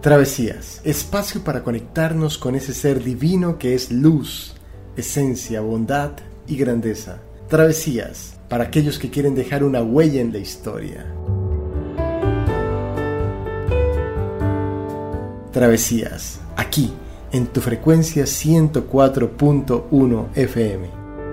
Travesías, espacio para conectarnos con ese ser divino que es luz, esencia, bondad y grandeza. Travesías, para aquellos que quieren dejar una huella en la historia. Travesías, aquí, en tu frecuencia 104.1 FM.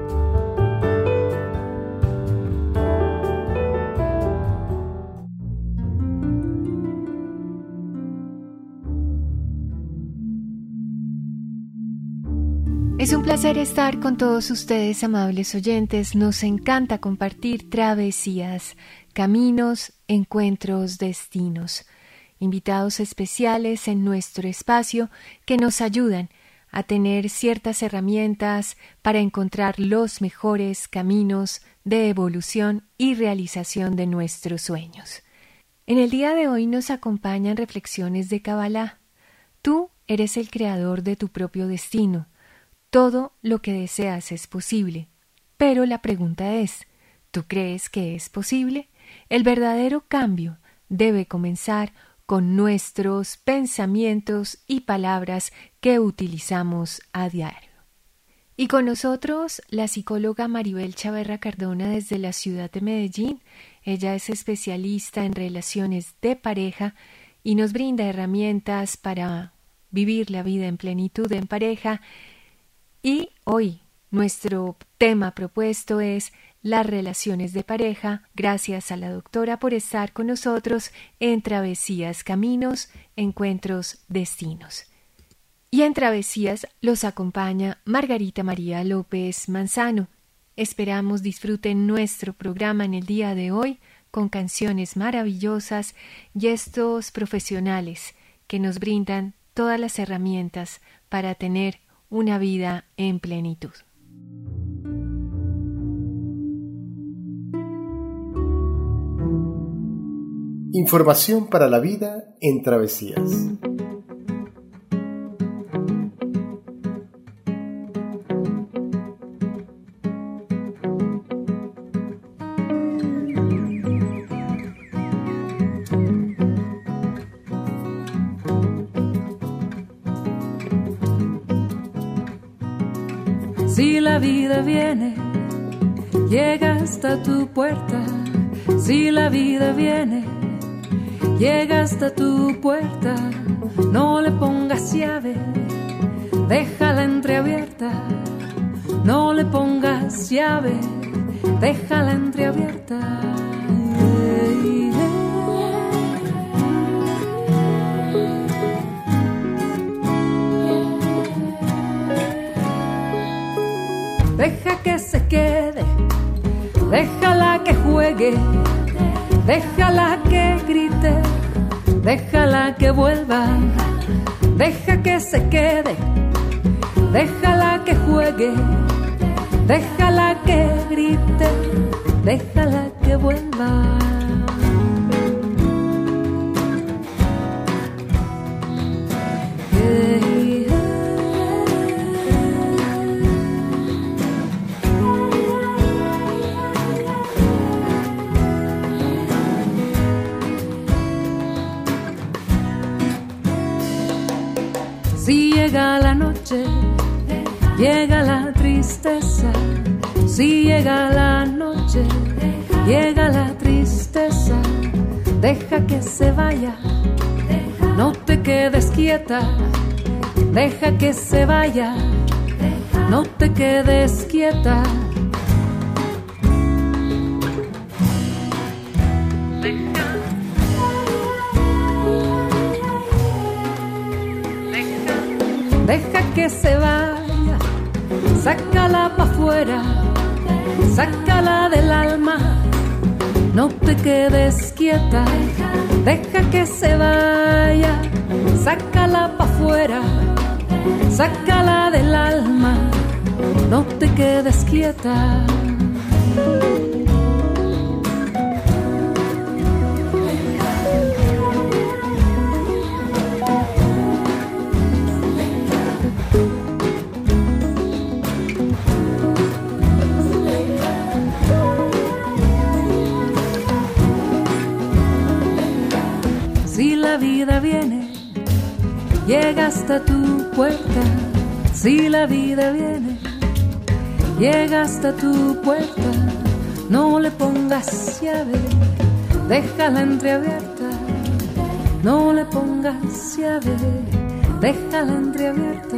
Es un placer estar con todos ustedes, amables oyentes. Nos encanta compartir travesías, caminos, encuentros, destinos. Invitados especiales en nuestro espacio que nos ayudan a tener ciertas herramientas para encontrar los mejores caminos de evolución y realización de nuestros sueños. En el día de hoy nos acompañan reflexiones de Kabbalah. Tú eres el creador de tu propio destino. Todo lo que deseas es posible. Pero la pregunta es, ¿tú crees que es posible? El verdadero cambio debe comenzar con nuestros pensamientos y palabras que utilizamos a diario. Y con nosotros la psicóloga Maribel Chaverra Cardona desde la ciudad de Medellín. Ella es especialista en relaciones de pareja y nos brinda herramientas para vivir la vida en plenitud en pareja. Y hoy nuestro tema propuesto es las relaciones de pareja. Gracias a la doctora por estar con nosotros en Travesías, Caminos, Encuentros, Destinos. Y en Travesías los acompaña Margarita María López Manzano. Esperamos disfruten nuestro programa en el día de hoy con canciones maravillosas y estos profesionales que nos brindan todas las herramientas para tener una vida en plenitud. Información para la vida en Travesías. Si la vida viene, llega hasta tu puerta. Si la vida viene, llega hasta tu puerta. No le pongas llave, déjala entreabierta. No le pongas llave, déjala entreabierta. Deja que se quede, déjala que juegue, déjala que grite, déjala que vuelva. Deja que se quede, déjala que juegue, déjala que grite, déjala que vuelva. Si llega la noche, llega la tristeza. Si llega la noche, llega la tristeza. Deja que se vaya, no te quedes quieta. Deja que se vaya, no te quedes quieta. Deja que se vaya, sácala pa' afuera, sácala del alma, no te quedes quieta. Deja que se vaya, sácala pa' afuera, sácala del alma, no te quedes quieta. Si la vida viene, llega hasta tu puerta. Si la vida viene, llega hasta tu puerta. No le pongas llave, déjala entreabierta. No le pongas llave, déjala entreabierta.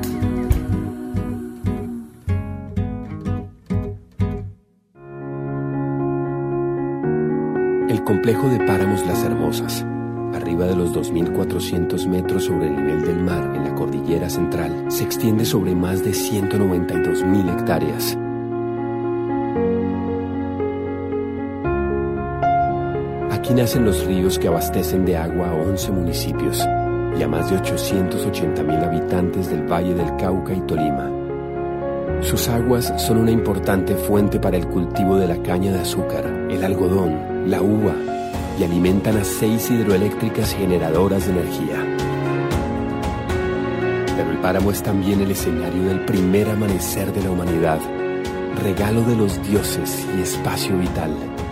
El complejo de Páramos Las Hermosas, arriba de los 2.400 metros sobre el nivel del mar en la cordillera central, se extiende sobre más de 192.000 hectáreas. Aquí nacen los ríos que abastecen de agua a 11 municipios y a más de 880.000 habitantes del Valle del Cauca y Tolima. Sus aguas son una importante fuente para el cultivo de la caña de azúcar, el algodón, la uva, y alimentan a 6 hidroeléctricas generadoras de energía. Pero el páramo es también el escenario del primer amanecer de la humanidad, regalo de los dioses y espacio vital.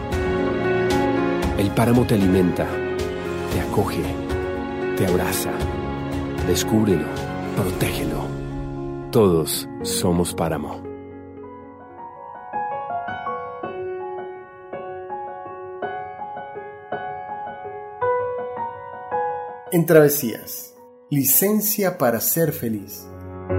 El páramo te alimenta, te acoge, te abraza. Descúbrelo, protégelo. Todos somos páramo. En Travesías, licencia para ser feliz.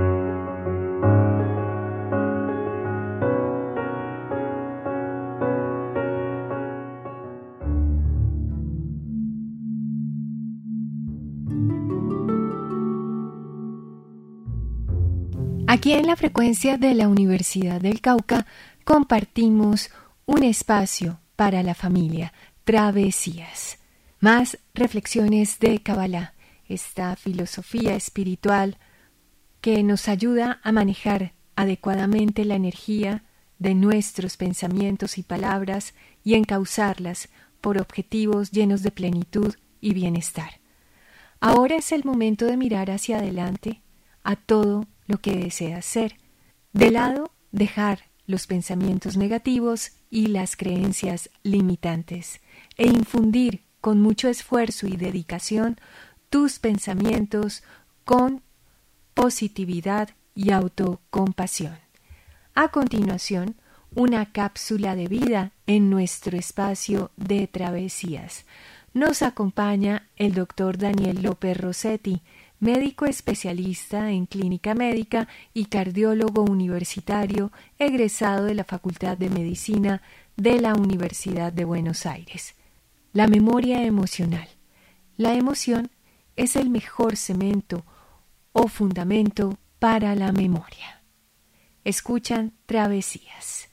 Aquí en la frecuencia de la Universidad del Cauca compartimos un espacio para la familia, Travesías. Más reflexiones de Kabbalah, esta filosofía espiritual que nos ayuda a manejar adecuadamente la energía de nuestros pensamientos y palabras y encauzarlas por objetivos llenos de plenitud y bienestar. Ahora es el momento de mirar hacia adelante a todo lo que deseas ser. De lado, dejar los pensamientos negativos y las creencias limitantes e infundir con mucho esfuerzo y dedicación tus pensamientos con positividad y autocompasión. A continuación, una cápsula de vida en nuestro espacio de travesías. Nos acompaña el doctor Daniel López Rossetti, médico especialista en clínica médica y cardiólogo universitario, egresado de la Facultad de Medicina de la Universidad de Buenos Aires. La memoria emocional. La emoción es el mejor cemento o fundamento para la memoria. Escuchan Travesías.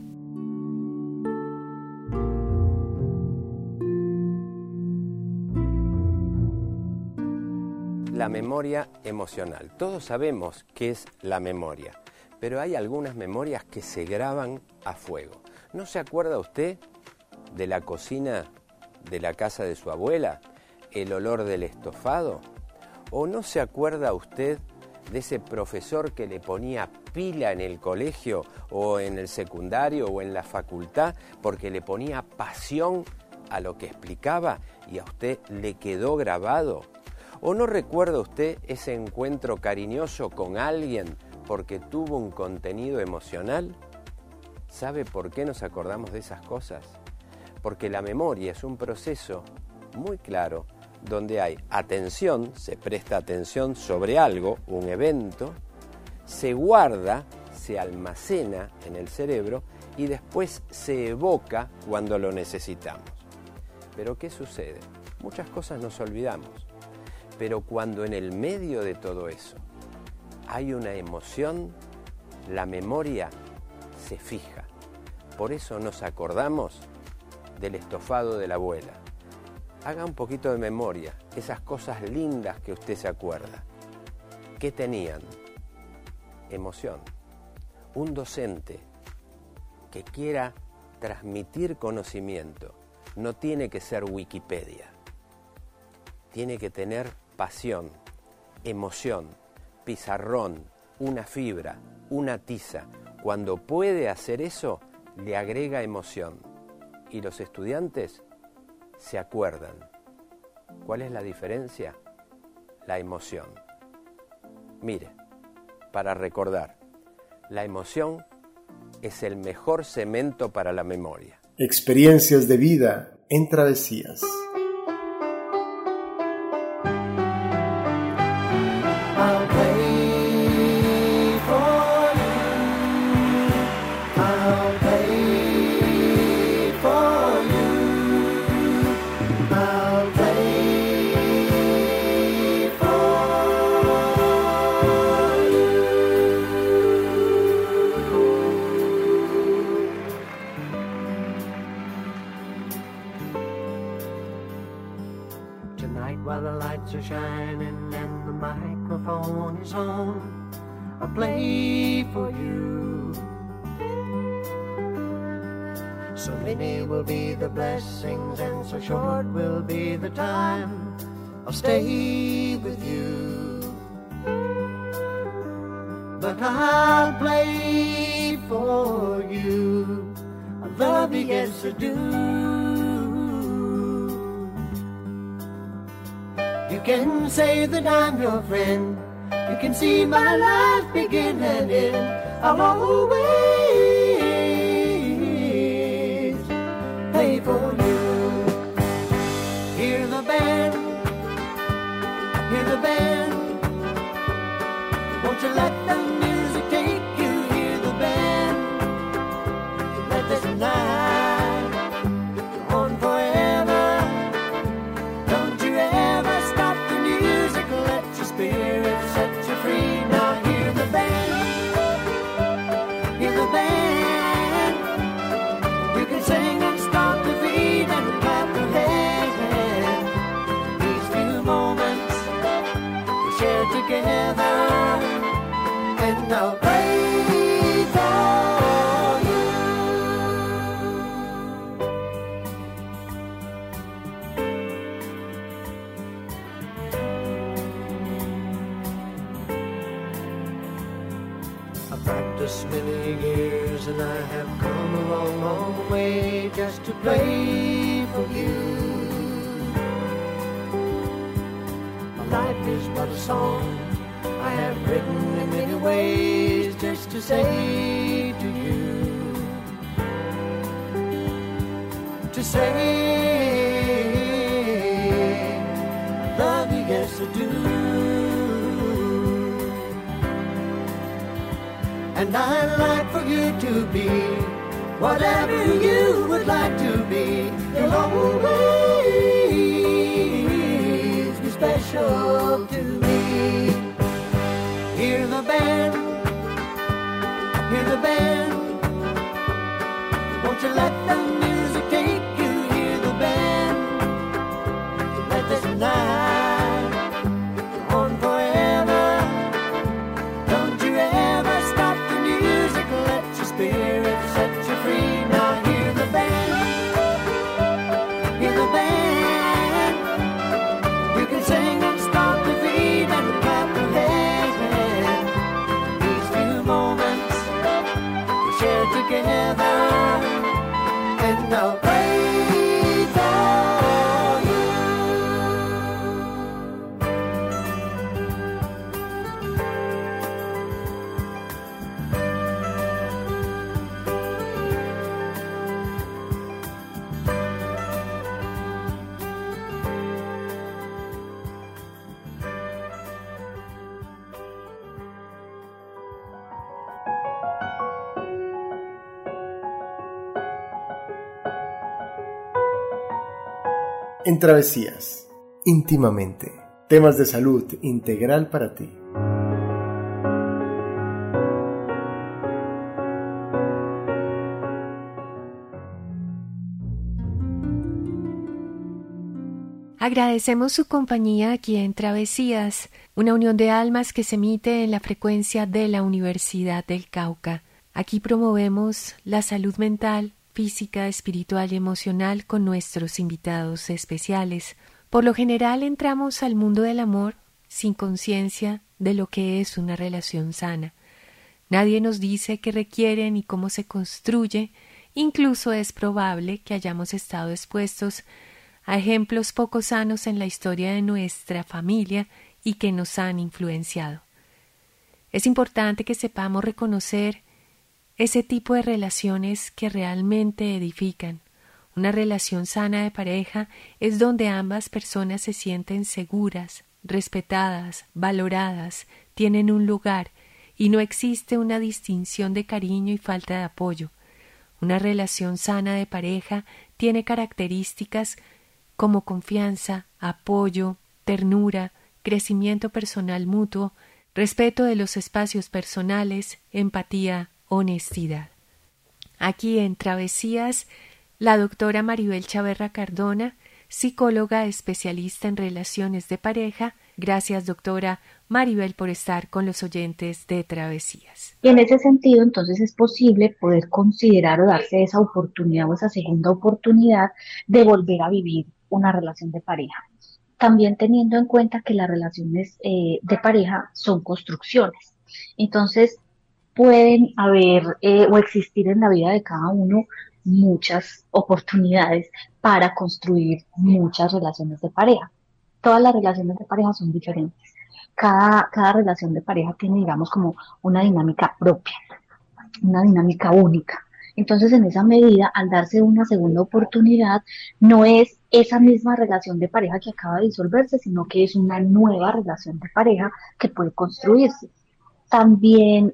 La memoria emocional. Todos sabemos qué es la memoria, pero hay algunas memorias que se graban a fuego. ¿No se acuerda usted de la cocina de la casa de su abuela? ¿El olor del estofado? ¿O no se acuerda usted de ese profesor que le ponía pila en el colegio o en el secundario o en la facultad porque le ponía pasión a lo que explicaba y a usted le quedó grabado? ¿O no recuerda usted ese encuentro cariñoso con alguien porque tuvo un contenido emocional? ¿Sabe por qué nos acordamos de esas cosas? Porque la memoria es un proceso muy claro donde hay atención, se presta atención sobre algo, un evento, se guarda, se almacena en el cerebro y después se evoca cuando lo necesitamos. ¿Pero qué sucede? Muchas cosas nos olvidamos. Pero cuando en el medio de todo eso hay una emoción, la memoria se fija. Por eso nos acordamos del estofado de la abuela. Haga un poquito de memoria, esas cosas lindas que usted se acuerda. ¿Qué tenían? Emoción. Un docente que quiera transmitir conocimiento no tiene que ser Wikipedia. Tiene que tener pasión, emoción, pizarrón, una fibra, una tiza. Cuando puede hacer eso, le agrega emoción. Y los estudiantes se acuerdan. ¿Cuál es la diferencia? la emoción. Mire, para recordar, la emoción es el mejor cemento para la memoria. Experiencias de vida en Travesías. While the lights are shining and the microphone is on, I'll play for you. So many will be the blessings and so short will be the time I'll stay with you. But I'll play for you. I love you, yes I do. You can say that I'm your friend. You can see my life begin and end. I'll always play for you. Hear the band, hear the band. Won't you let the music take you? Hear the band. Let this night go on forever. Don't you ever stop the music, let your spirit set you free. Now hear the band, hear the band. You can sing and stomp your feet and clap your hands. These few moments we share together, and I'll pray for you. I've practiced many years and I have come a long, long way just to play for you. My life is but a song I have written in many ways just to say to you, to say I love you, yes I do. And I'd like for you to be whatever you would like to be. You'll always be special to me. Hear the band, hear the band. Won't you let the music take you? Hear the band. Let this night go on forever. Don't you ever stop the music, let your spirit set you free. Now hear the band, hear the band. You can sing and stomp your feet and clap your hands. These few moments we share together, and I'll pray for you. En Travesías, íntimamente, temas de salud integral para ti. Agradecemos su compañía aquí en Travesías, una unión de almas que se emite en la frecuencia de la Universidad del Cauca. Aquí promovemos la salud mental, física, espiritual y emocional con nuestros invitados especiales. Por lo general entramos al mundo del amor sin conciencia de lo que es una relación sana. Nadie nos dice qué requiere ni cómo se construye, incluso es probable que hayamos estado expuestos a ejemplos poco sanos en la historia de nuestra familia y que nos han influenciado. Es importante que sepamos reconocer ese tipo de relaciones que realmente edifican. Una relación sana de pareja es donde ambas personas se sienten seguras, respetadas, valoradas, tienen un lugar y no existe una distinción de cariño y falta de apoyo. Una relación sana de pareja tiene características como confianza, apoyo, ternura, crecimiento personal mutuo, respeto de los espacios personales, empatía, honestidad. Aquí en Travesías, la doctora Maribel Chaverra Cardona, psicóloga especialista en relaciones de pareja. Gracias, doctora Maribel, por estar con los oyentes de Travesías. Y en ese sentido, entonces es posible poder considerar o darse esa oportunidad o esa segunda oportunidad de volver a vivir una relación de pareja. También teniendo en cuenta que las relaciones de pareja son construcciones. Entonces, pueden haber o existir en la vida de cada uno muchas oportunidades para construir muchas relaciones de pareja. Todas las relaciones de pareja son diferentes. Cada relación de pareja tiene, digamos, como una dinámica propia, una dinámica única. Entonces, en esa medida, al darse una segunda oportunidad, no es esa misma relación de pareja que acaba de disolverse, sino que es una nueva relación de pareja que puede construirse. También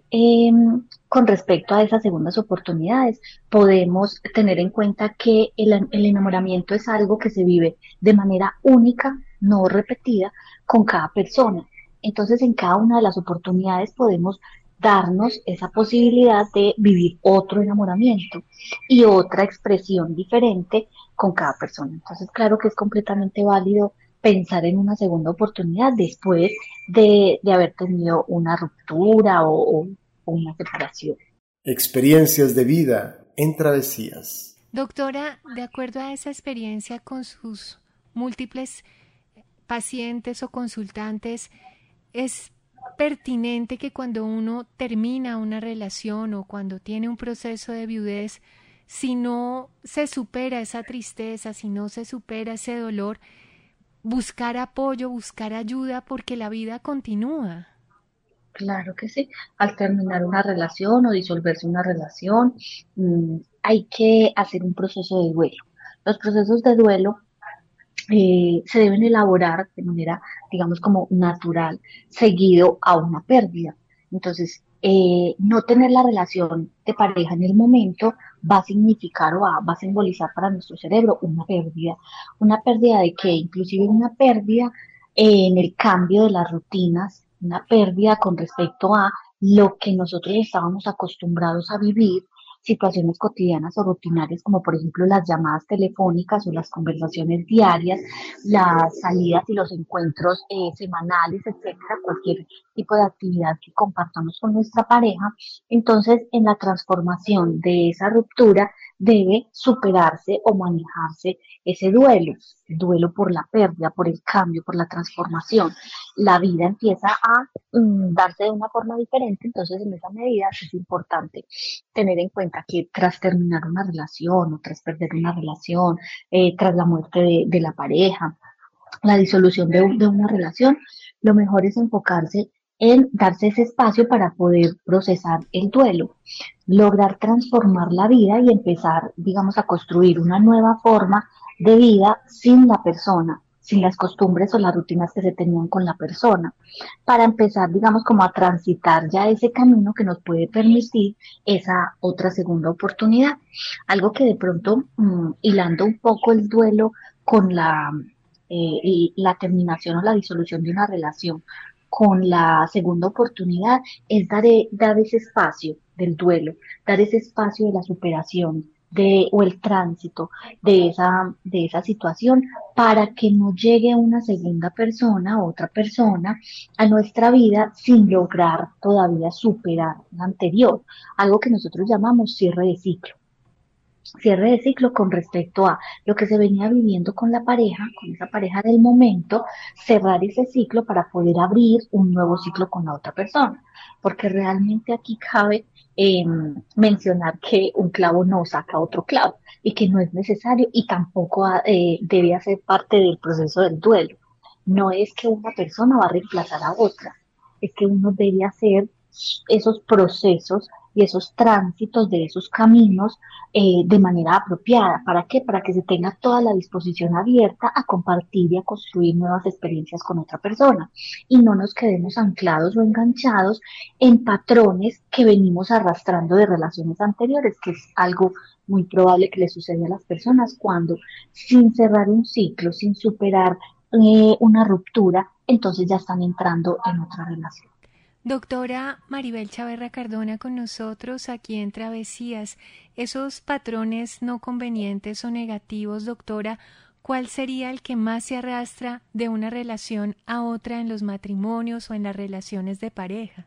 con respecto a esas segundas oportunidades, podemos tener en cuenta que el enamoramiento es algo que se vive de manera única, no repetida, con cada persona. Entonces, en cada una de las oportunidades podemos darnos esa posibilidad de vivir otro enamoramiento y otra expresión diferente con cada persona. Entonces, claro que es completamente válido pensar en una segunda oportunidad después de haber tenido una ruptura o una separación. Experiencias de vida en Travesías. Doctora, de acuerdo a esa experiencia con sus múltiples pacientes o consultantes, ¿es pertinente que cuando uno termina una relación o cuando tiene un proceso de viudez, si no se supera esa tristeza, si no se supera ese dolor, buscar apoyo, buscar ayuda, porque la vida continúa? Claro que sí. Al terminar una relación o disolverse una relación, hay que hacer un proceso de duelo. Los procesos de duelo se deben elaborar de manera, digamos, como natural, seguido a una pérdida. Entonces, no tener la relación de pareja en el momento va a significar o va a simbolizar para nuestro cerebro una pérdida de qué, inclusive una pérdida en el cambio de las rutinas, una pérdida con respecto a lo que nosotros estábamos acostumbrados a vivir, situaciones cotidianas o rutinarias como por ejemplo las llamadas telefónicas o las conversaciones diarias, las salidas y los encuentros semanales, etcétera, cualquier tipo de actividad que compartamos con nuestra pareja. Entonces, en la transformación de esa ruptura debe superarse o manejarse ese duelo por la pérdida, por el cambio, por la transformación. La vida empieza a darse de una forma diferente, entonces en esa medida es importante tener en cuenta que tras terminar una relación o tras perder una relación, tras la muerte de la pareja, la disolución de una relación, lo mejor es enfocarse en darse ese espacio para poder procesar el duelo, lograr transformar la vida y empezar, digamos, a construir una nueva forma de vida sin la persona, sin las costumbres o las rutinas que se tenían con la persona, para empezar, digamos, como a transitar ya ese camino que nos puede permitir esa otra segunda oportunidad. Algo que de pronto, hilando un poco el duelo con la terminación o la disolución de una relación, con la segunda oportunidad, es dar ese espacio del duelo, dar ese espacio de la superación, o el tránsito de esa situación para que no llegue una segunda persona, otra persona a nuestra vida sin lograr todavía superar la anterior, algo que nosotros llamamos cierre de ciclo. Cierre de ciclo con respecto a lo que se venía viviendo con la pareja, con esa pareja del momento, cerrar ese ciclo para poder abrir un nuevo ciclo con la otra persona, porque realmente aquí cabe mencionar que un clavo no saca otro clavo y que no es necesario y tampoco debe hacer parte del proceso del duelo. No es que una persona va a reemplazar a otra, es que uno debe hacer esos procesos y esos tránsitos de esos caminos de manera apropiada. ¿Para qué? Para que se tenga toda la disposición abierta a compartir y a construir nuevas experiencias con otra persona y no nos quedemos anclados o enganchados en patrones que venimos arrastrando de relaciones anteriores, que es algo muy probable que le suceda a las personas cuando sin cerrar un ciclo, sin superar una ruptura, entonces ya están entrando en otra relación. Doctora Maribel Chaverra Cardona con nosotros aquí en Travesías. Esos patrones no convenientes o negativos, doctora, ¿cuál sería el que más se arrastra de una relación a otra en los matrimonios o en las relaciones de pareja?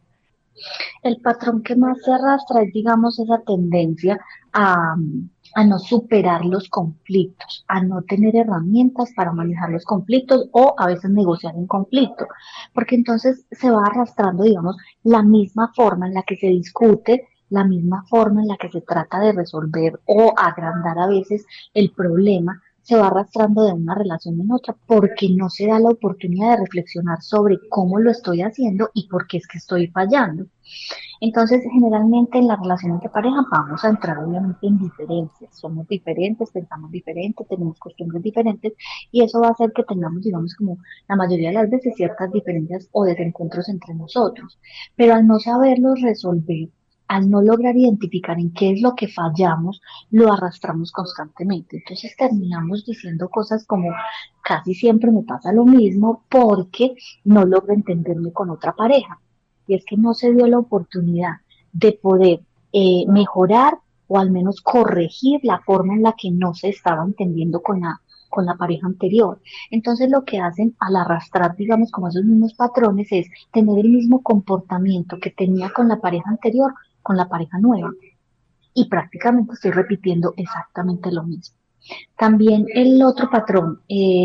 El patrón que más se arrastra es, digamos, esa tendencia a, a no superar los conflictos, a no tener herramientas para manejar los conflictos o a veces negociar un conflicto, porque entonces se va arrastrando, digamos, la misma forma en la que se discute, la misma forma en la que se trata de resolver o agrandar a veces el problema, se va arrastrando de una relación en otra porque no se da la oportunidad de reflexionar sobre cómo lo estoy haciendo y por qué es que estoy fallando. Entonces, generalmente en las relaciones de pareja vamos a entrar obviamente en diferencias. Somos diferentes, pensamos diferente, tenemos costumbres diferentes y eso va a hacer que tengamos, digamos, como la mayoría de las veces ciertas diferencias o desencuentros entre nosotros. Pero al no saberlos resolver, al no lograr identificar en qué es lo que fallamos, lo arrastramos constantemente. Entonces terminamos diciendo cosas como casi siempre me pasa lo mismo porque no logro entenderme con otra pareja. Y es que no se dio la oportunidad de poder mejorar o al menos corregir la forma en la que no se estaba entendiendo con la pareja anterior. Entonces lo que hacen al arrastrar, digamos, como esos mismos patrones es tener el mismo comportamiento que tenía con la pareja anterior, con la pareja nueva. Y prácticamente estoy repitiendo exactamente lo mismo. También el otro patrón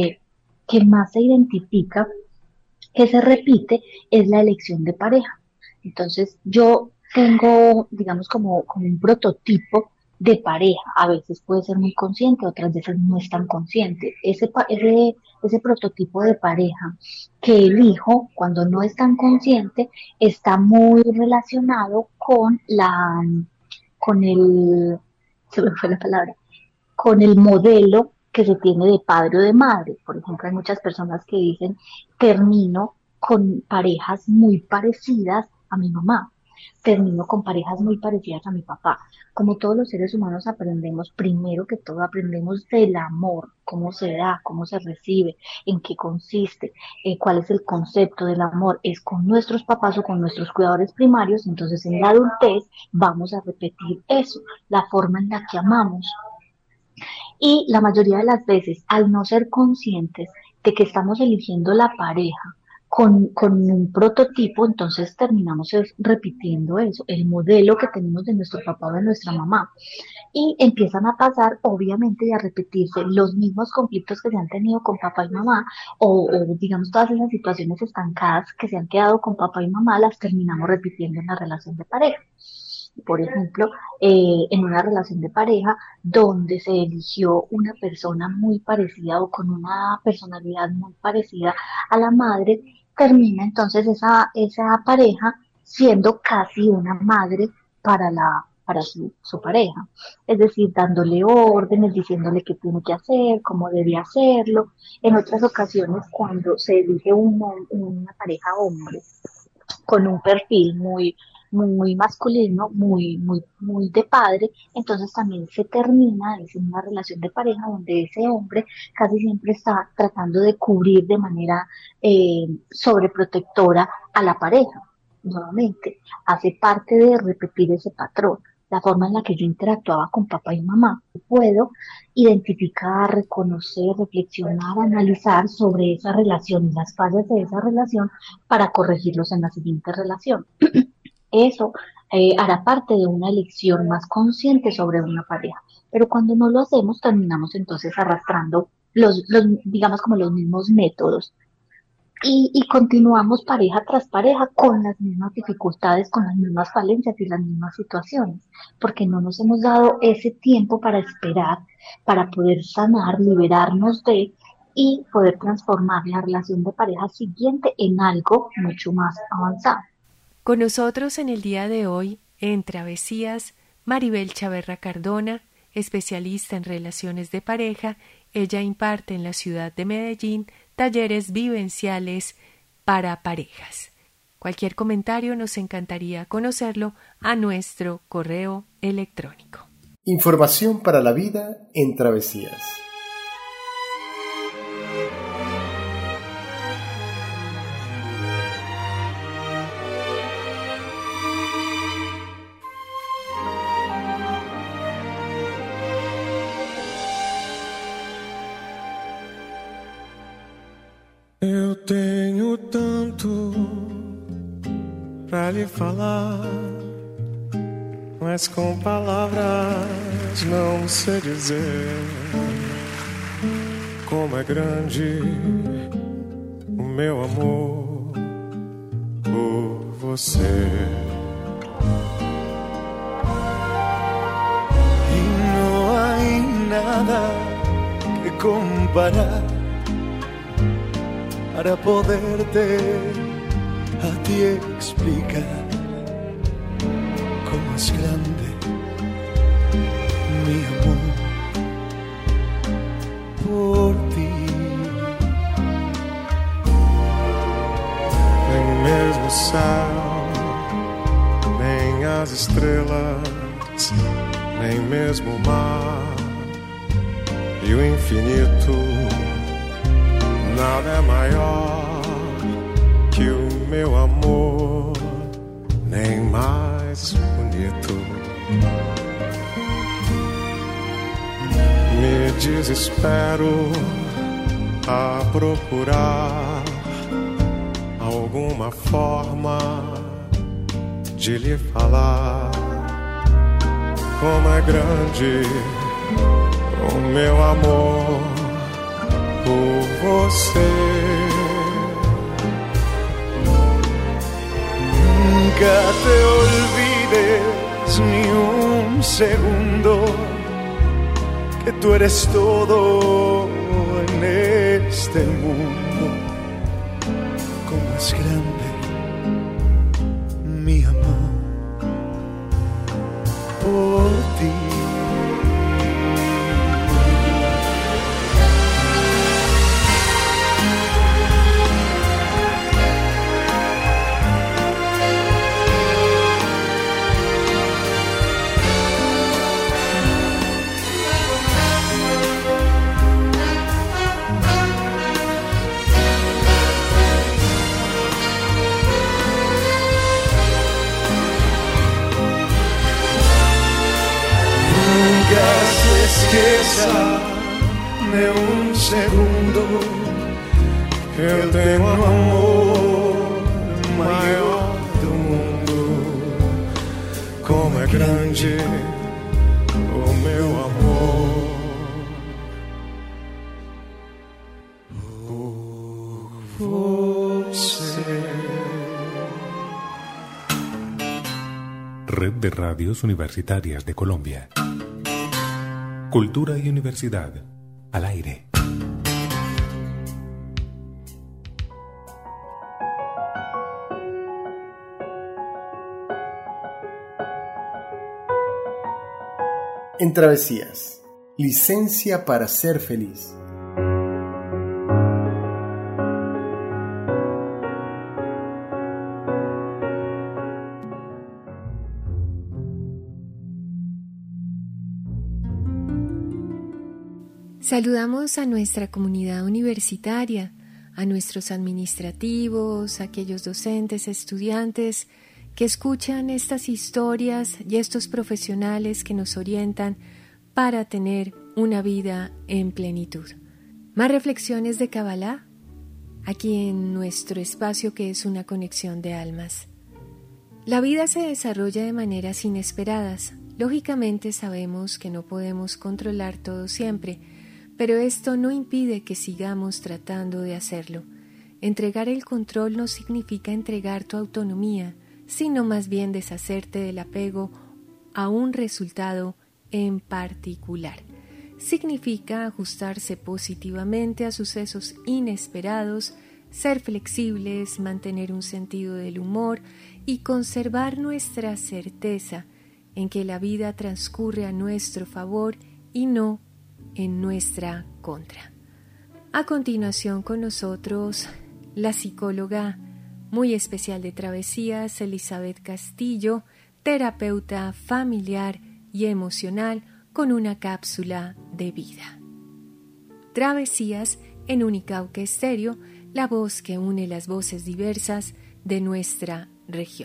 que más se identifica que se repite es la elección de pareja. Entonces, yo tengo, digamos, como un prototipo de pareja. A veces puede ser muy consciente, otras veces no es tan consciente. Ese prototipo de pareja que elijo cuando no es tan consciente está muy relacionado con el, se me fue la palabra, con el modelo que se tiene de padre o de madre. Por ejemplo, hay muchas personas que dicen, termino con parejas muy parecidas a mi mamá, termino con parejas muy parecidas a mi papá. Como todos los seres humanos aprendemos, primero que todo aprendemos del amor, cómo se da, cómo se recibe, en qué consiste, cuál es el concepto del amor, es con nuestros papás o con nuestros cuidadores primarios, entonces en la adultez vamos a repetir eso, la forma en la que amamos. Y la mayoría de las veces, al no ser conscientes de que estamos eligiendo la pareja con un prototipo, entonces terminamos repitiendo eso, el modelo que tenemos de nuestro papá o de nuestra mamá. Y empiezan a pasar, obviamente, y a repetirse los mismos conflictos que se han tenido con papá y mamá, o digamos todas esas situaciones estancadas que se han quedado con papá y mamá, las terminamos repitiendo en la relación de pareja. Por ejemplo, en una relación de pareja donde se eligió una persona muy parecida o con una personalidad muy parecida a la madre, termina entonces esa pareja siendo casi una madre para su pareja. Es decir, dándole órdenes, diciéndole qué tiene que hacer, cómo debe hacerlo. En otras ocasiones, cuando se elige una pareja hombre con un perfil muy masculino, muy de padre, entonces también se termina, es una relación de pareja donde ese hombre casi siempre está tratando de cubrir de manera sobreprotectora a la pareja. Nuevamente, hace parte de repetir ese patrón, la forma en la que yo interactuaba con papá y mamá. Puedo identificar, reconocer, reflexionar, analizar sobre esa relación y las fallas de esa relación para corregirlos en la siguiente relación. Eso hará parte de una elección más consciente sobre una pareja. Pero cuando no lo hacemos, terminamos entonces arrastrando digamos, como los mismos métodos. Y continuamos pareja tras pareja con las mismas dificultades, con las mismas falencias y las mismas situaciones, porque no nos hemos dado ese tiempo para esperar, para poder sanar, liberarnos de y poder transformar la relación de pareja siguiente en algo mucho más avanzado. Con nosotros en el día de hoy, en Travesías, Maribel Chaverra Cardona, especialista en relaciones de pareja. Ella imparte en la ciudad de Medellín talleres vivenciales para parejas. Cualquier comentario nos encantaría conocerlo a nuestro correo electrónico. Información para la vida en Travesías. Eu tenho tanto pra lhe falar, mas com palavras não sei dizer como é grande o meu amor por você. E não há nada que comparar para poderte a ti explicar cómo es grande mi amor por ti. Nem mesmo o céu, nem as estrelas, nem mesmo o mar e o infinito, nada é maior que o meu amor, nem mais bonito. Me desespero a procurar alguma forma de lhe falar como é grande o meu amor por você. Nunca te olvides ni un segundo que tú eres todo en este mundo. Como es grande mi amor por ti. Esqueça nem um segundo que eu tenho um amor maior do mundo. Como é grande o meu amor por você. Red de Radios Universitarias de Colombia. Cultura y Universidad, al aire. En Travesías, licencia para ser feliz. Saludamos a nuestra comunidad universitaria, a nuestros administrativos, a aquellos docentes, estudiantes que escuchan estas historias y estos profesionales que nos orientan para tener una vida en plenitud. Más reflexiones de Kabbalah, aquí en nuestro espacio que es una conexión de almas. La vida se desarrolla de maneras inesperadas. Lógicamente sabemos que no podemos controlar todo siempre, pero esto no impide que sigamos tratando de hacerlo. Entregar el control no significa entregar tu autonomía, sino más bien deshacerte del apego a un resultado en particular. significa ajustarse positivamente a sucesos inesperados, ser flexibles, mantener un sentido del humor y conservar nuestra certeza en que la vida transcurre a nuestro favor y no en nuestra contra. A continuación con nosotros, la psicóloga muy especial de Travesías, Elizabeth Castillo, terapeuta familiar y emocional con una cápsula de vida. Travesías en Unicauque Estéreo, la voz que une las voces diversas de nuestra región.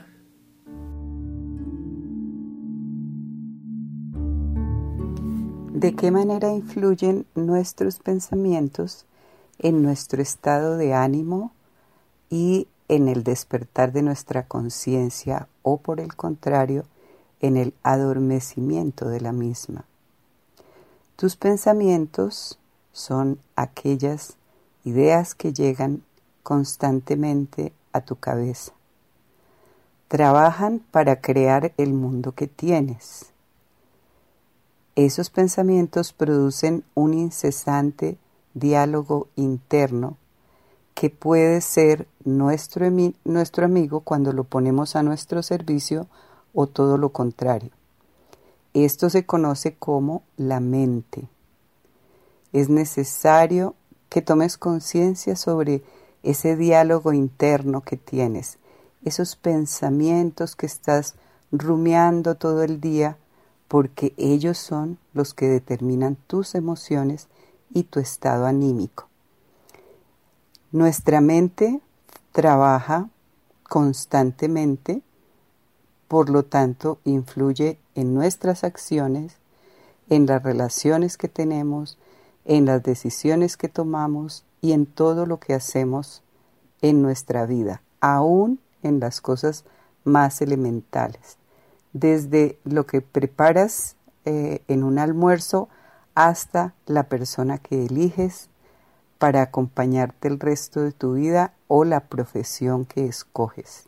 ¿De qué manera influyen nuestros pensamientos en nuestro estado de ánimo y en el despertar de nuestra conciencia o, por el contrario, en el adormecimiento de la misma? Tus pensamientos son aquellas ideas que llegan constantemente a tu cabeza. Trabajan para crear el mundo que tienes. Esos pensamientos producen un incesante diálogo interno que puede ser nuestro amigo cuando lo ponemos a nuestro servicio o todo lo contrario. Esto se conoce como la mente. Es necesario que tomes conciencia sobre ese diálogo interno que tienes, esos pensamientos que estás rumiando todo el día, porque ellos son los que determinan tus emociones y tu estado anímico. Nuestra mente trabaja constantemente, por lo tanto influye en nuestras acciones, en las relaciones que tenemos, en las decisiones que tomamos y en todo lo que hacemos en nuestra vida, aún en las cosas más elementales. Desde lo que preparas en un almuerzo hasta la persona que eliges para acompañarte el resto de tu vida o la profesión que escoges.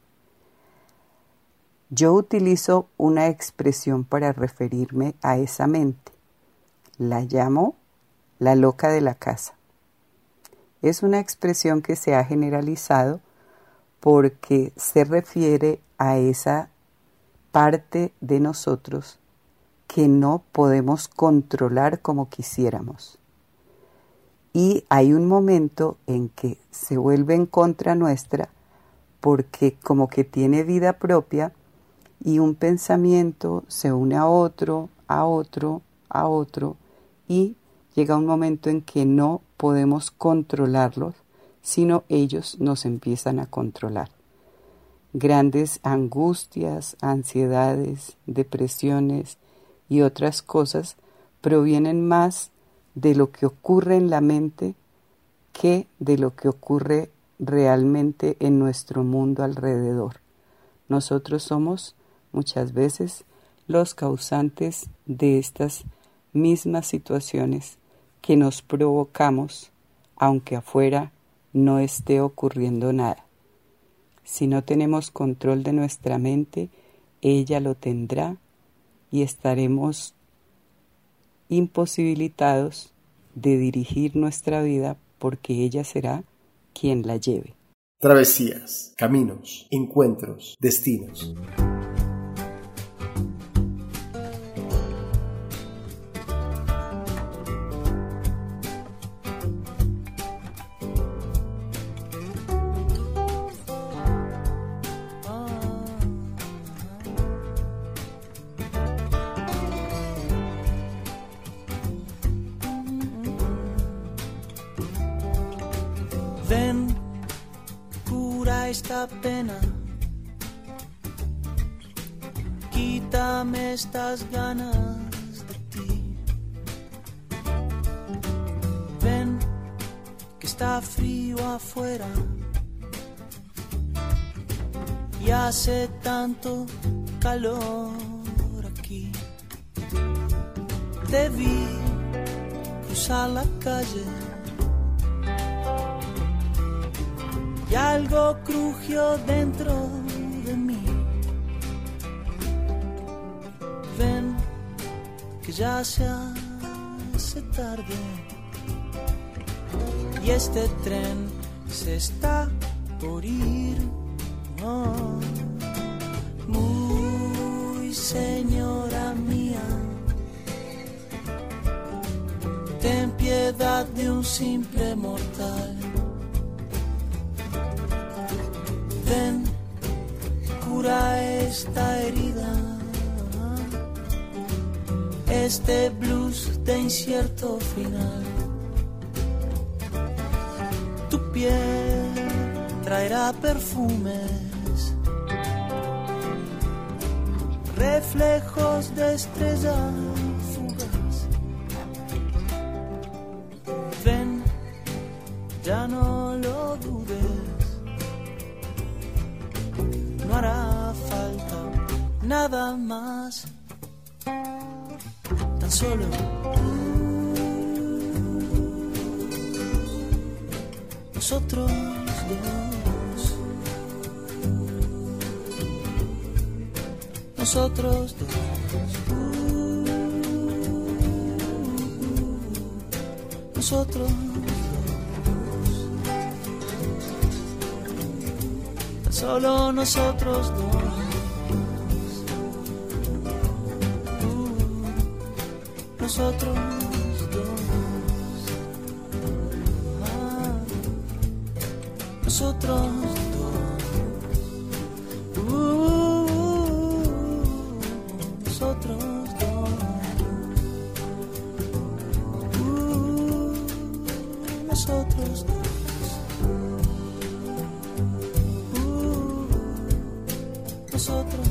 Yo utilizo una expresión para referirme a esa mente. La llamo la loca de la casa. Es una expresión que se ha generalizado porque se refiere a esa parte de nosotros que no podemos controlar como quisiéramos. Y hay un momento en que se vuelve en contra nuestra porque como que tiene vida propia y un pensamiento se une a otro, a otro, a otro y llega un momento en que no podemos controlarlos, sino ellos nos empiezan a controlar. Grandes angustias, ansiedades, depresiones y otras cosas provienen más de lo que ocurre en la mente que de lo que ocurre realmente en nuestro mundo alrededor. Nosotros somos muchas veces los causantes de estas mismas situaciones que nos provocamos, aunque afuera no esté ocurriendo nada. Si no tenemos control de nuestra mente, ella lo tendrá y estaremos imposibilitados de dirigir nuestra vida porque ella será quien la lleve. Travesías, caminos, encuentros, destinos. Ven, cura esta pena, quítame estas ganas de ti. Ven, que está frío afuera y hace tanto calor aquí. Te vi cruzar la calle y algo crujió dentro de mí. Ven, que ya se hace tarde y este tren se está por ir. Oh, muy señora mía, ten piedad de un simple mortal. Ven, cura esta herida, este blues de incierto final. Tu piel traerá perfumes, reflejos de estrellas fugaz. Ven, ya no lo dudes, no hará falta nada más, tan solo nosotros dos, nosotros dos, nosotros dos, tan solo nosotros dos. Nosotros dos, nosotros dos, nosotros dos, nosotros dos, nosotros.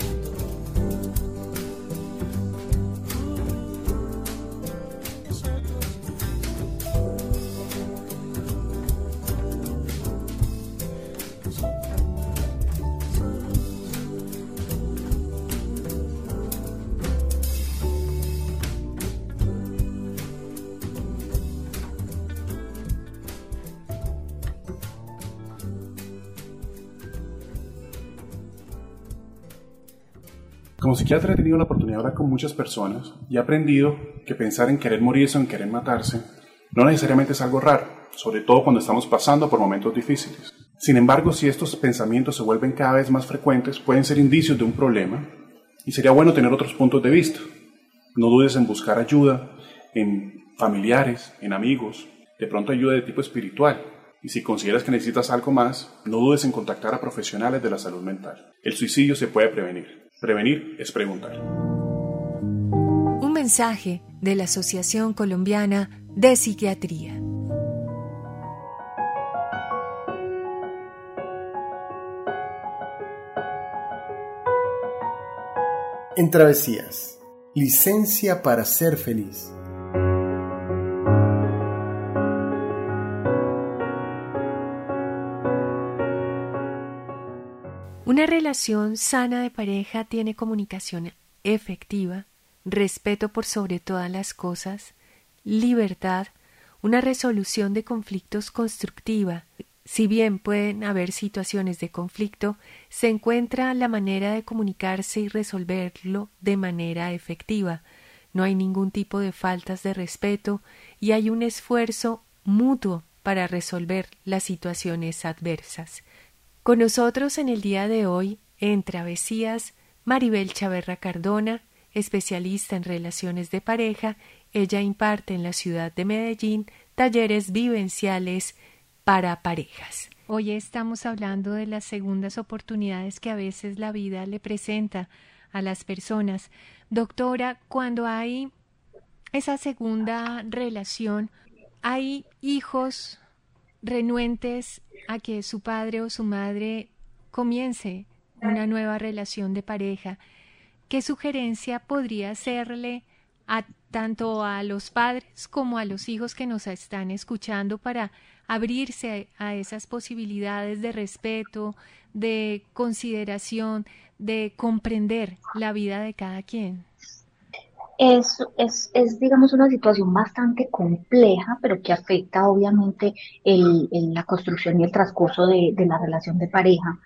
Como psiquiatra he tenido la oportunidad de hablar con muchas personas y he aprendido que pensar en querer morirse o en querer matarse no necesariamente es algo raro, sobre todo cuando estamos pasando por momentos difíciles. Sin embargo, si estos pensamientos se vuelven cada vez más frecuentes, pueden ser indicios de un problema y sería bueno tener otros puntos de vista. No dudes en buscar ayuda en familiares, en amigos, de pronto ayuda de tipo espiritual. Y si consideras que necesitas algo más, no dudes en contactar a profesionales de la salud mental. El suicidio se puede prevenir. Prevenir es preguntar. Un mensaje de la Asociación Colombiana de Psiquiatría. En Travesías, licencia para ser feliz. Una relación sana de pareja tiene comunicación efectiva, respeto por sobre todas las cosas, libertad, una resolución de conflictos constructiva. Si bien pueden haber situaciones de conflicto, se encuentra la manera de comunicarse y resolverlo de manera efectiva. No hay ningún tipo de faltas de respeto y hay un esfuerzo mutuo para resolver las situaciones adversas. Con nosotros en el día de hoy, en Travesías, Maribel Chaverra Cardona, especialista en relaciones de pareja. Ella imparte en la ciudad de Medellín talleres vivenciales para parejas. Hoy estamos hablando de las segundas oportunidades que a veces la vida le presenta a las personas. Doctora, cuando hay esa segunda relación, hay hijos renuentes a que su padre o su madre comience una nueva relación de pareja. ¿Qué sugerencia podría hacerle tanto a los padres como a los hijos que nos están escuchando para abrirse a esas posibilidades de respeto, de consideración, de comprender la vida de cada quien? Es, digamos, una situación bastante compleja, pero que afecta obviamente la construcción y el transcurso de la relación de pareja.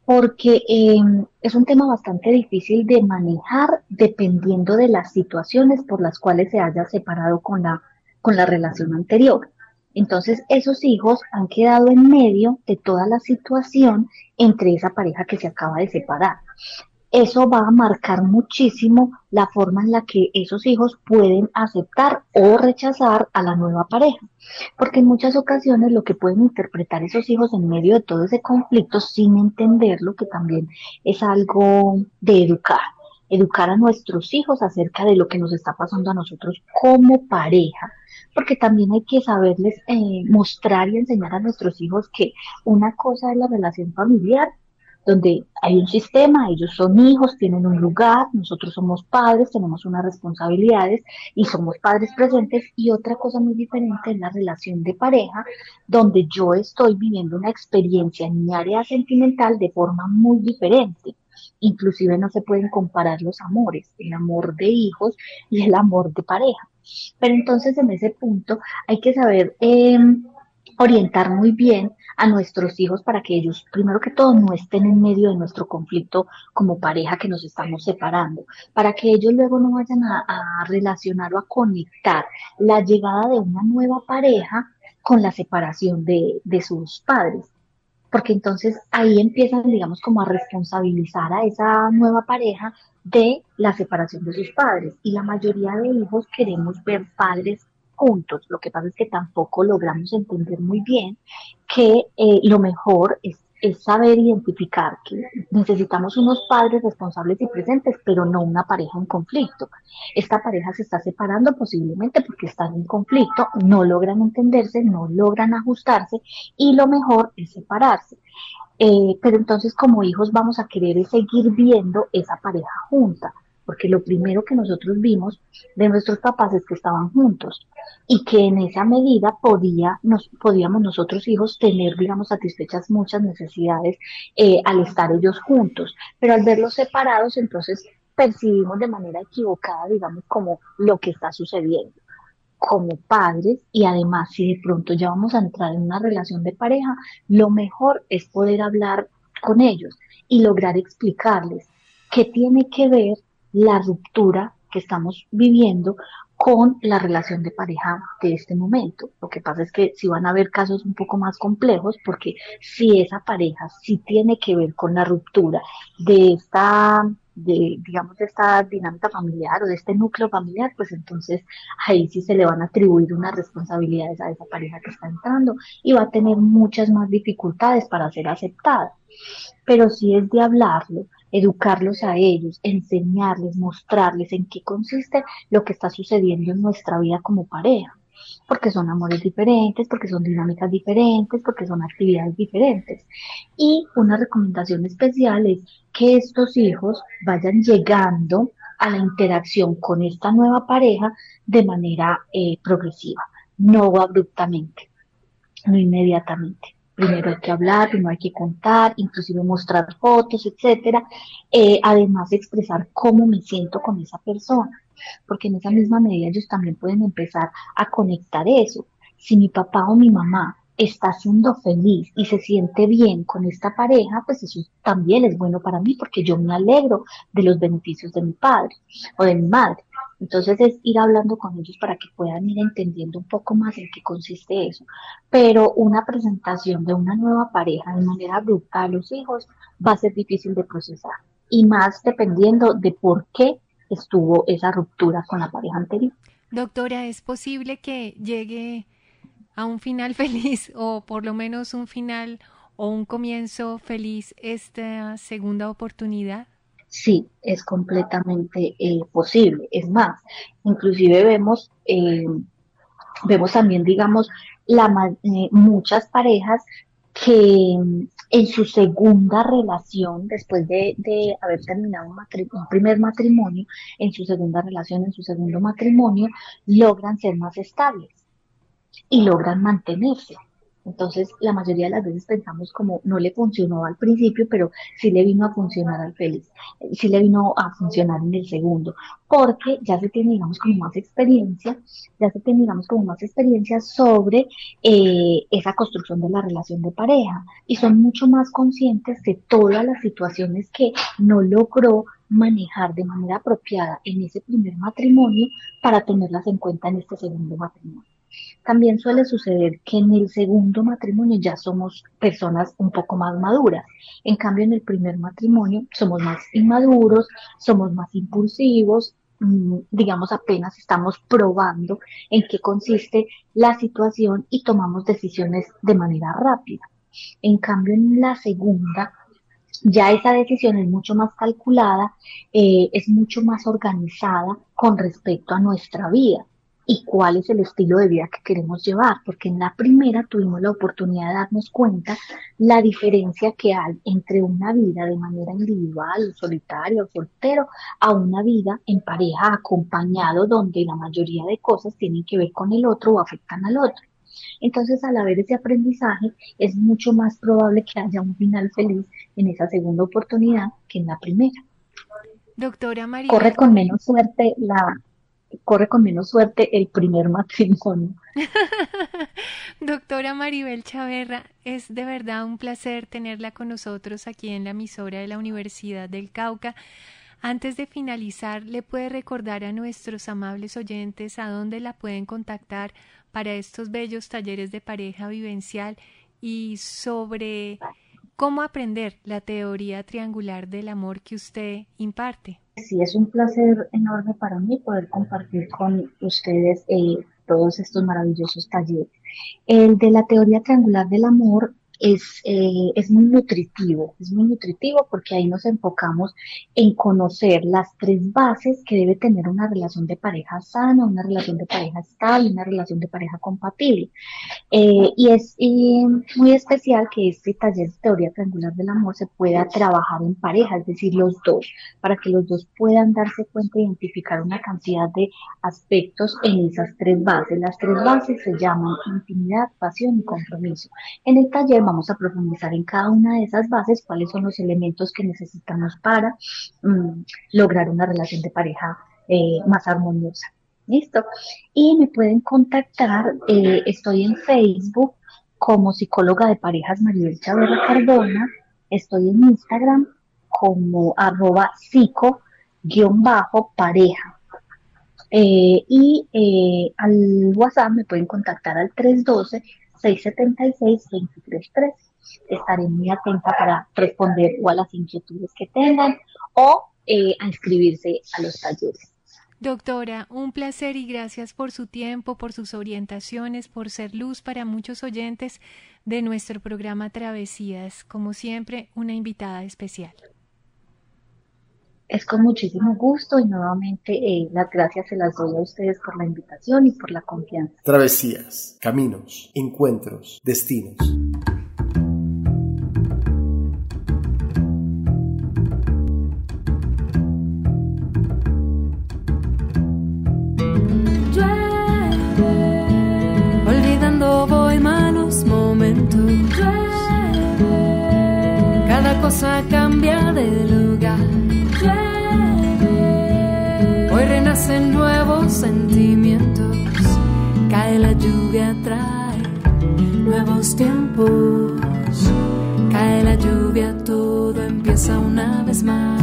porque es un tema bastante difícil de manejar dependiendo de las situaciones por las cuales se haya separado con la relación anterior. Entonces, esos hijos han quedado en medio de toda la situación entre esa pareja que se acaba de separar. Eso va a marcar muchísimo la forma en la que esos hijos pueden aceptar o rechazar a la nueva pareja, porque en muchas ocasiones lo que pueden interpretar esos hijos en medio de todo ese conflicto sin entenderlo, que también es algo de educar a nuestros hijos acerca de lo que nos está pasando a nosotros como pareja, porque también hay que saberles mostrar y enseñar a nuestros hijos que una cosa es la relación familiar, donde hay un sistema, ellos son hijos, tienen un lugar, nosotros somos padres, tenemos unas responsabilidades y somos padres presentes, y otra cosa muy diferente es la relación de pareja, donde yo estoy viviendo una experiencia en mi área sentimental de forma muy diferente. Inclusive no se pueden comparar los amores, el amor de hijos y el amor de pareja. Pero entonces en ese punto hay que saber orientar muy bien a nuestros hijos para que ellos, primero que todo, no estén en medio de nuestro conflicto como pareja que nos estamos separando, para que ellos luego no vayan a relacionar o a conectar la llegada de una nueva pareja con la separación de sus padres. Porque entonces ahí empiezan, digamos, como a responsabilizar a esa nueva pareja de la separación de sus padres. Y la mayoría de hijos queremos ver padres juntos. Lo que pasa es que tampoco logramos entender muy bien que lo mejor es saber identificar que necesitamos unos padres responsables y presentes, pero no una pareja en conflicto. Esta pareja se está separando posiblemente porque están en conflicto, no logran entenderse, no logran ajustarse, y lo mejor es separarse. Pero entonces como hijos vamos a querer seguir viendo esa pareja junta, porque lo primero que nosotros vimos de nuestros papás es que estaban juntos y que en esa medida podíamos nosotros hijos tener, digamos, satisfechas muchas necesidades al estar ellos juntos, pero al verlos separados entonces percibimos de manera equivocada, digamos, como lo que está sucediendo como padres. Y además, si de pronto ya vamos a entrar en una relación de pareja, lo mejor es poder hablar con ellos y lograr explicarles qué tiene que ver la ruptura que estamos viviendo con la relación de pareja de este momento. Lo que pasa es que si van a haber casos un poco más complejos, porque si esa pareja sí tiene que ver con la ruptura digamos, de esta dinámica familiar o de este núcleo familiar, pues entonces ahí sí se le van a atribuir unas responsabilidades a esa pareja que está entrando y va a tener muchas más dificultades para ser aceptada. Pero sí es de hablarlo, educarlos a ellos, enseñarles, mostrarles en qué consiste lo que está sucediendo en nuestra vida como pareja, porque son amores diferentes, porque son dinámicas diferentes, porque son actividades diferentes. Y una recomendación especial es que estos hijos vayan llegando a la interacción con esta nueva pareja de manera progresiva, no abruptamente, no inmediatamente. Primero hay que hablar, primero hay que contar, inclusive mostrar fotos, etcétera. Además, expresar cómo me siento con esa persona, porque en esa misma medida ellos también pueden empezar a conectar eso. Si mi papá o mi mamá está siendo feliz y se siente bien con esta pareja, pues eso también es bueno para mí, porque yo me alegro de los beneficios de mi padre o de mi madre. Entonces es ir hablando con ellos para que puedan ir entendiendo un poco más en qué consiste eso. Pero una presentación de una nueva pareja de manera abrupta a los hijos va a ser difícil de procesar. Y más dependiendo de por qué estuvo esa ruptura con la pareja anterior. Doctora, ¿es posible que llegue a un final feliz o por lo menos un final o un comienzo feliz esta segunda oportunidad? Sí, es completamente posible. Es más, inclusive vemos también, digamos, muchas parejas que en su segunda relación, después de haber terminado un primer matrimonio, en su segunda relación, en su segundo matrimonio, logran ser más estables y logran mantenerse. Entonces, la mayoría de las veces pensamos como no le funcionó al principio, pero sí le vino a funcionar al feliz, sí le vino a funcionar en el segundo, porque ya se tiene, digamos, como más experiencia, sobre esa construcción de la relación de pareja y son mucho más conscientes de todas las situaciones que no logró manejar de manera apropiada en ese primer matrimonio para tenerlas en cuenta en este segundo matrimonio. También suele suceder que en el segundo matrimonio ya somos personas un poco más maduras. En cambio, en el primer matrimonio somos más inmaduros, somos más impulsivos, digamos, apenas estamos probando en qué consiste la situación y tomamos decisiones de manera rápida. En cambio, en la segunda, ya esa decisión es mucho más calculada, es mucho más organizada con respecto a nuestra vida y cuál es el estilo de vida que queremos llevar, porque en la primera tuvimos la oportunidad de darnos cuenta la diferencia que hay entre una vida de manera individual, solitario, soltero, a una vida en pareja, acompañado, donde la mayoría de cosas tienen que ver con el otro o afectan al otro. Entonces, al haber ese aprendizaje, es mucho más probable que haya un final feliz en esa segunda oportunidad que en la primera. Doctora María. Corre con menos suerte el primer matrimonio. Doctora Maribel Chaverra, es de verdad un placer tenerla con nosotros aquí en la emisora de la Universidad del Cauca. Antes de finalizar, ¿le puede recordar a nuestros amables oyentes a dónde la pueden contactar para estos bellos talleres de pareja vivencial y sobre cómo aprender la teoría triangular del amor que usted imparte? Sí, es un placer enorme para mí poder compartir con ustedes todos estos maravillosos talleres. El de la teoría triangular del amor es muy nutritivo porque ahí nos enfocamos en conocer las 3 bases que debe tener una relación de pareja sana, una relación de pareja estable, una relación de pareja compatible. Y es muy especial que este taller de teoría triangular del amor se pueda trabajar en pareja, es decir, los dos, para que los dos puedan darse cuenta e identificar una cantidad de aspectos en esas 3 bases. Las 3 bases se llaman intimidad, pasión y compromiso. En el taller vamos a profundizar en cada una de esas bases, cuáles son los elementos que necesitamos para lograr una relación de pareja más armoniosa. ¿Listo? Y me pueden contactar, estoy en Facebook como psicóloga de parejas Maribel Chaverra Cardona, estoy en Instagram como @psico_pareja. Al WhatsApp me pueden contactar al 312-676-2313. Estaré muy atenta para responder o a las inquietudes que tengan o a inscribirse a los talleres. Doctora, un placer y gracias por su tiempo, por sus orientaciones, por ser luz para muchos oyentes de nuestro programa Travesías. Como siempre, una invitada especial. Es con muchísimo gusto y nuevamente las gracias se las doy a ustedes por la invitación y por la confianza. Travesías, caminos, encuentros, destinos. Olvidando voy malos momentos. Cada cosa cambia de lugar. Hoy renacen nuevos sentimientos. Cae la lluvia, trae nuevos tiempos. Cae la lluvia, todo empieza una vez más.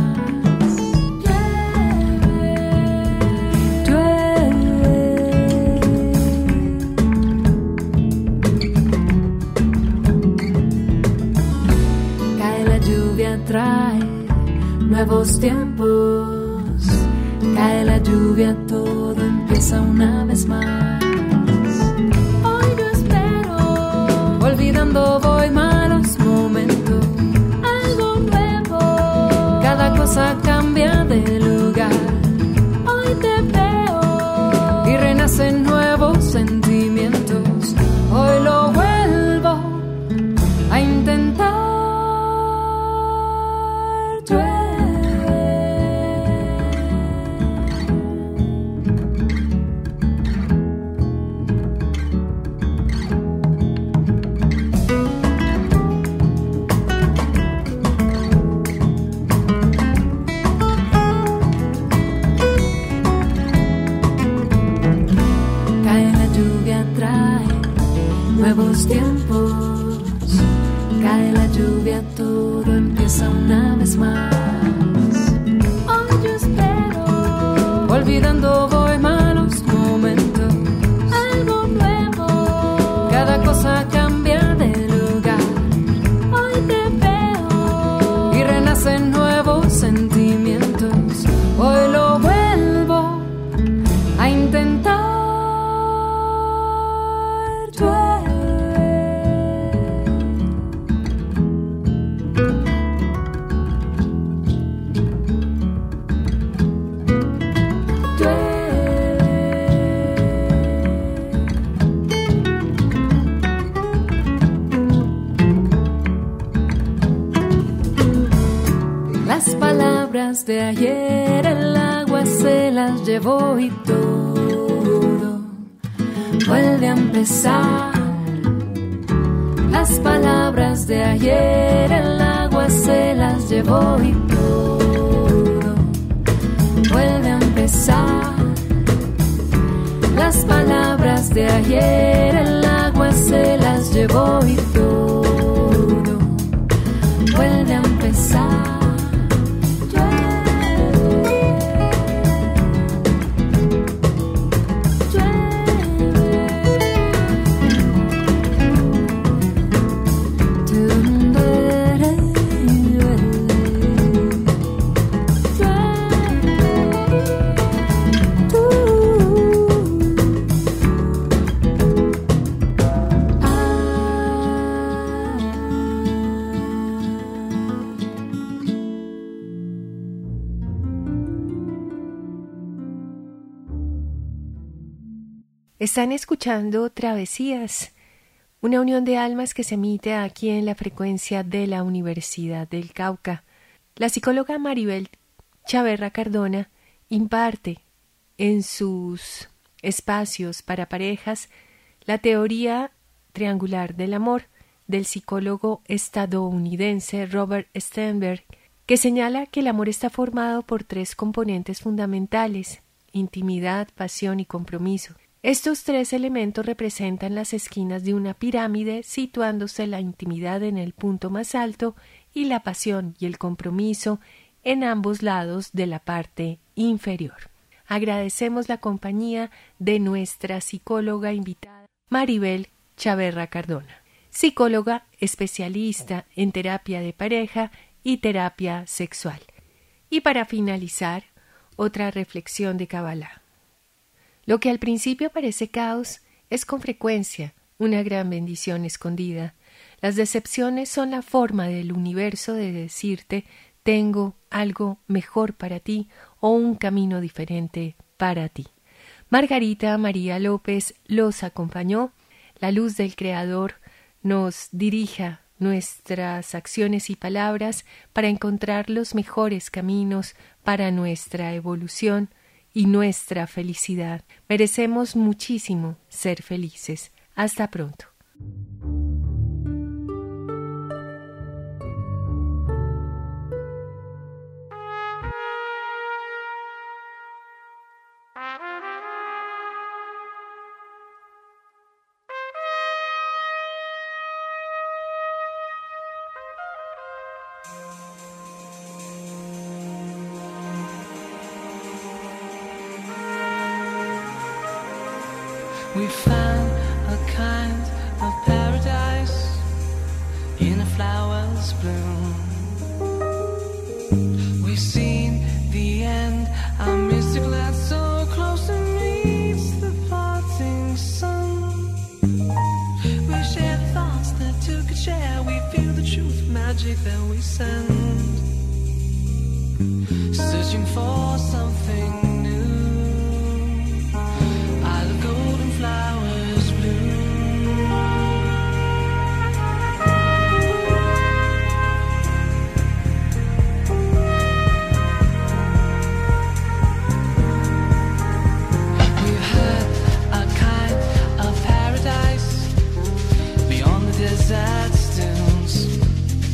Trae nuevos tiempos, cae la lluvia, todo empieza una vez más. Hoy yo espero, olvidando voy malos momentos, algo nuevo, cada cosa cambia de lugar. Hoy te veo y renacen nuevos sentimientos, hoy lo vuelvo a intentar. cae la lluvia, todo empieza una vez más. Hoy yo espero, olvidando voy malos momentos, algo nuevo, cada cosa cambia de lugar. Hoy te veo y renacen nuevos sentimientos. Hoy lo vuelvo a intentar. De ayer el agua se las llevó y todo vuelve a empezar. Las palabras de ayer el agua se las llevó y todo vuelve a empezar. Las palabras de ayer el agua se las llevó y todo vuelve a empezar. Están escuchando Travesías, una unión de almas que se emite aquí en la frecuencia de la Universidad del Cauca. La psicóloga Maribel Chaverra Cardona imparte en sus espacios para parejas la teoría triangular del amor del psicólogo estadounidense Robert Sternberg, que señala que el amor está formado por 3 componentes fundamentales: intimidad, pasión y compromiso. Estos 3 elementos representan las esquinas de una pirámide, situándose la intimidad en el punto más alto y la pasión y el compromiso en ambos lados de la parte inferior. Agradecemos la compañía de nuestra psicóloga invitada, Maribel Chaverra Cardona, psicóloga especialista en terapia de pareja y terapia sexual. Y para finalizar, otra reflexión de Kabbalah. Lo que al principio parece caos es con frecuencia una gran bendición escondida. Las decepciones son la forma del universo de decirte: tengo algo mejor para ti o un camino diferente para ti. Margarita María López los acompañó. La luz del Creador nos dirija nuestras acciones y palabras para encontrar los mejores caminos para nuestra evolución y nuestra felicidad. Merecemos muchísimo ser felices. Hasta pronto. We found a kind of paradise in a flower's bloom. We've seen the end, our mystic land so close to meets the parting sun. We share thoughts that two could share, we feel the truth, magic that we send. Searching for something flowers bloom. We've heard a kind of paradise beyond the desert's dunes.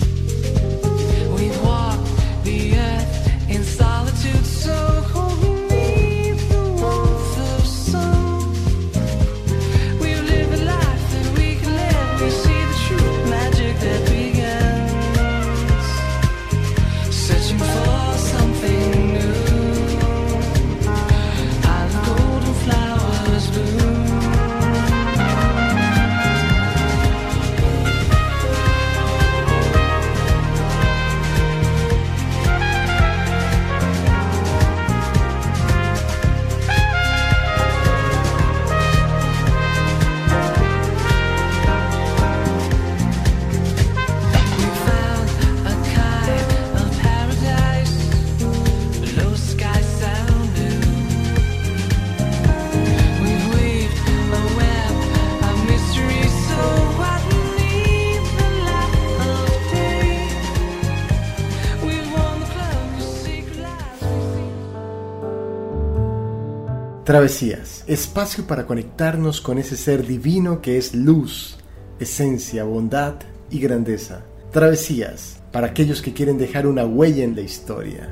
We've walked the earth in solitude so cold. Travesías, espacio para conectarnos con ese ser divino que es luz, esencia, bondad y grandeza. Travesías, para aquellos que quieren dejar una huella en la historia.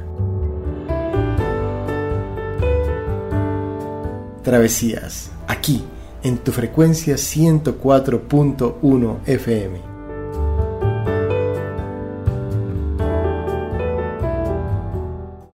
Travesías, aquí, en tu frecuencia 104.1 FM.